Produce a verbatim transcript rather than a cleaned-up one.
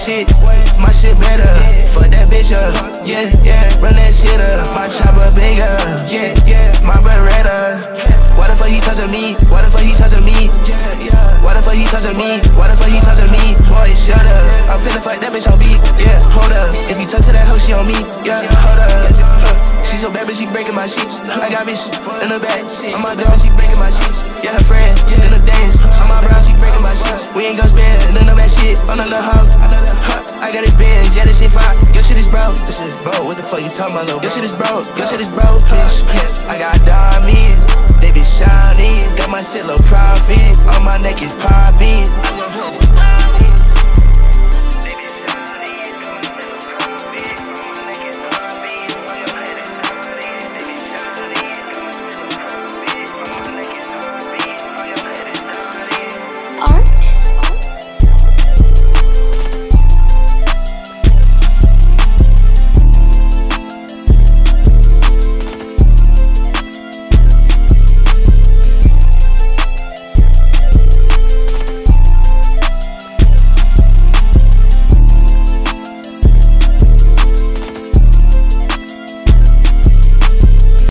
shit, my shit better. Fuck that bitch up, yeah, yeah. Run that shit up, my chopper bigger, yeah, yeah. My Beretta. Why the fuck he touching me? Why the fuck he touching me? Why the fuck he touching me? Why the fuck he touching me? Boy, shut up. I'm finna fuck that bitch on beat. Yeah, hold up. If you touch to that hoe, she on me. Yeah, hold up. She so bad, but she breaking my sheets. I got bitch in the back. On my girl, she breaking my sheets. Yeah, her friend in the dance. On my brown, she breaking my sheets. We ain't gon' spend none of that shit on a little hoe. I got his bands, yeah, this shit fire. Your shit is broke. This shit is broke. What the fuck you talking about, little bro? Your shit is broke. Your shit is broke, bitch. I got diamonds. They be shining, got my shit low profit. On my neck is popping.